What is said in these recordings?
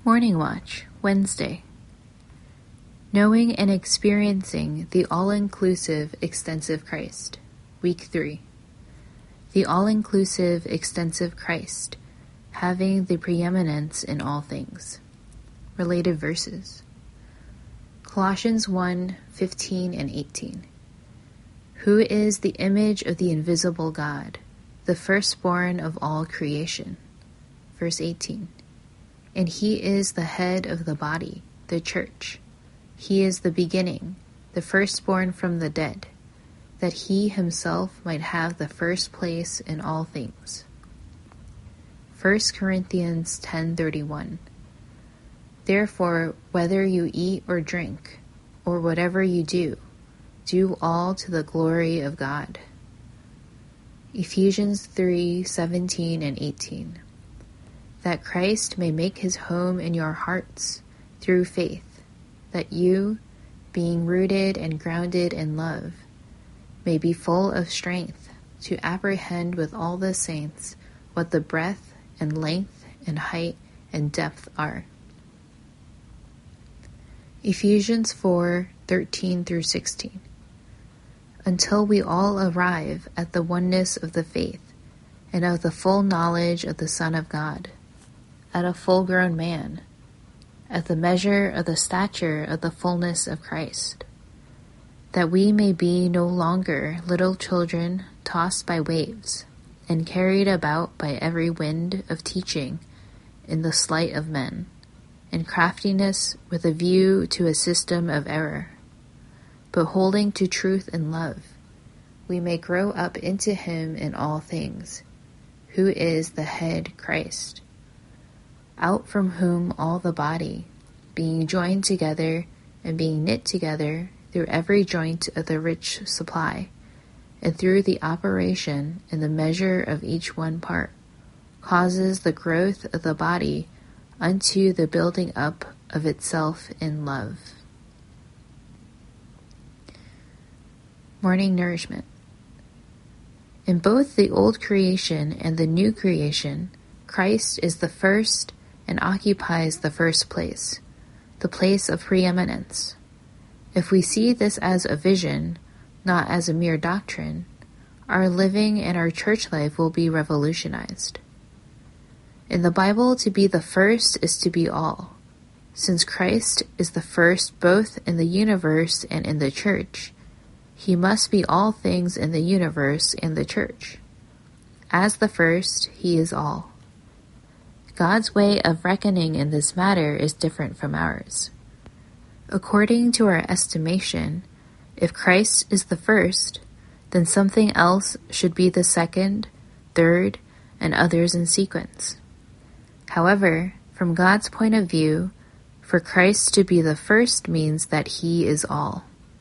Morning Watch, Wednesday. Knowing and experiencing the all-inclusive, extensive Christ. Week 3. The all-inclusive, extensive Christ, having the preeminence in all things. Related verses. Colossians 1:15 and 18. Who is the image of the invisible God, the firstborn of all creation. Verse 18. And he is the head of the body, the church. He is the beginning, the firstborn from the dead, that he himself might have the first place in all things. 1 Corinthians 10:31. Therefore, whether you eat or drink, or whatever you do all to the glory of God. Ephesians 3:17 and 18. That Christ may make his home in your hearts through faith, that you, being rooted and grounded in love, may be full of strength to apprehend with all the saints what the breadth and length and height and depth are. Ephesians 4:13 through 16. Until we all arrive at the oneness of the faith and of the full knowledge of the Son of God, at a full-grown man, at the measure of the stature of the fullness of Christ, that we may be no longer little children tossed by waves and carried about by every wind of teaching in the sleight of men, and craftiness with a view to a system of error, but holding to truth and love, we may grow up into him in all things, who is the head Christ, out from whom all the body, being joined together and being knit together through every joint of the rich supply, and through the operation and the measure of each one part, causes the growth of the body unto the building up of itself in love. Morning Nourishment. In both the old creation and the new creation, Christ is the first and occupies the first place, the place of preeminence. If we see this as a vision, not as a mere doctrine, our living and our church life will be revolutionized. In the Bible, to be the first is to be all. Since Christ is the first both in the universe and in the church, he must be all things in the universe and the church. As the first, he is all. God's way of reckoning in this matter is different from ours. According to our estimation, if Christ is the first, then something else should be the second, third, and others in sequence. However, from God's point of view, for Christ to be the first means that he is all.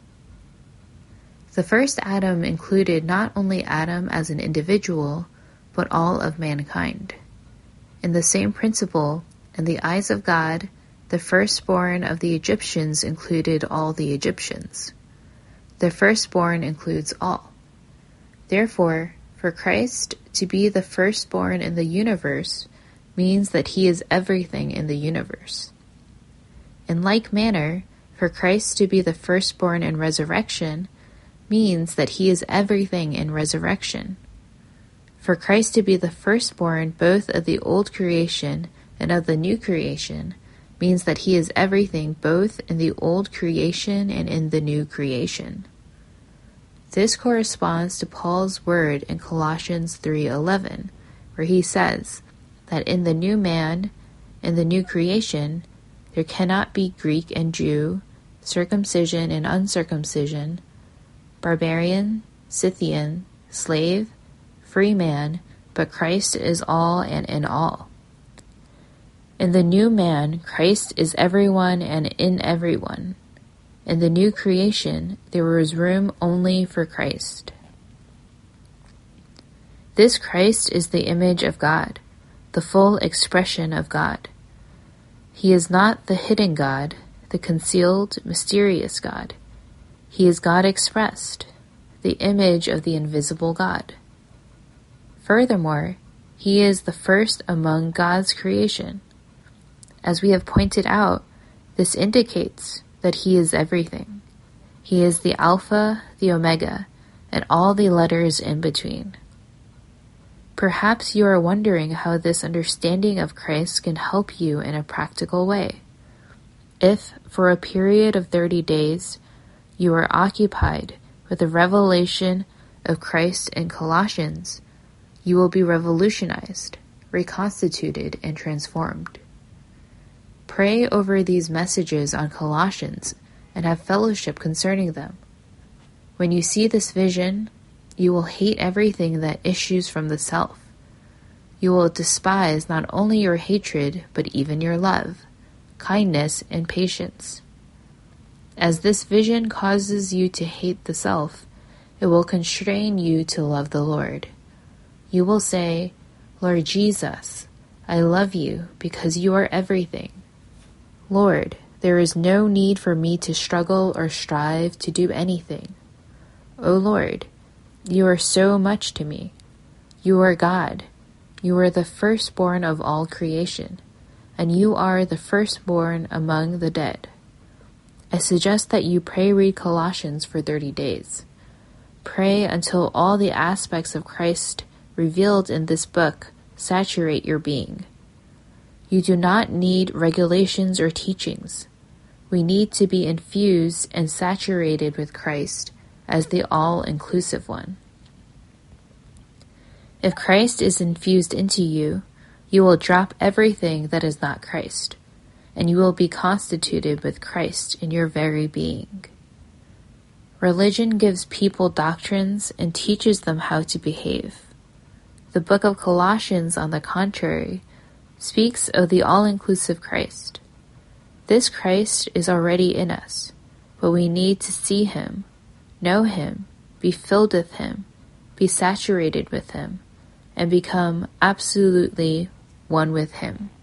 The first Adam included not only Adam as an individual, but all of mankind. In the same principle, in the eyes of God, the firstborn of the Egyptians included all the Egyptians. The firstborn includes all. Therefore, for Christ to be the firstborn in the universe means that he is everything in the universe. In like manner, for Christ to be the firstborn in resurrection means that he is everything in resurrection. For Christ to be the firstborn both of the old creation and of the new creation means that he is everything both in the old creation and in the new creation. This corresponds to Paul's word in Colossians 3:11, where he says that in the new man, in the new creation, there cannot be Greek and Jew, circumcision and uncircumcision, barbarian, Scythian, slave, free man, but Christ is all and in all. In the new man, Christ is everyone and in everyone. In the new creation, there was room only for Christ. This Christ is the image of God, the full expression of God. He is not the hidden God, the concealed, mysterious God. He is God expressed, the image of the invisible God. Furthermore, he is the first among God's creation. As we have pointed out, this indicates that he is everything. He is the Alpha, the Omega, and all the letters in between. Perhaps you are wondering how this understanding of Christ can help you in a practical way. If, for a period of 30 days, you are occupied with the revelation of Christ in Colossians, you will be revolutionized, reconstituted, and transformed. Pray over these messages on Colossians and have fellowship concerning them. When you see this vision, you will hate everything that issues from the self. You will despise not only your hatred, but even your love, kindness, and patience. As this vision causes you to hate the self, it will constrain you to love the Lord. You will say, Lord Jesus, I love you because you are everything. Lord, there is no need for me to struggle or strive to do anything. O Lord, you are so much to me. You are God. You are the firstborn of all creation, and you are the firstborn among the dead. I suggest that you read Colossians for 30 days. Pray until all the aspects of Christ revealed in this book saturate your being. You do not need regulations or teachings. We need to be infused and saturated with Christ as the all-inclusive one. If Christ is infused into you, you will drop everything that is not Christ, and you will be constituted with Christ in your very being. Religion gives people doctrines and teaches them how to behave. The book of Colossians, on the contrary, speaks of the all-inclusive Christ. This Christ is already in us, but we need to see him, know him, be filled with him, be saturated with him, and become absolutely one with him.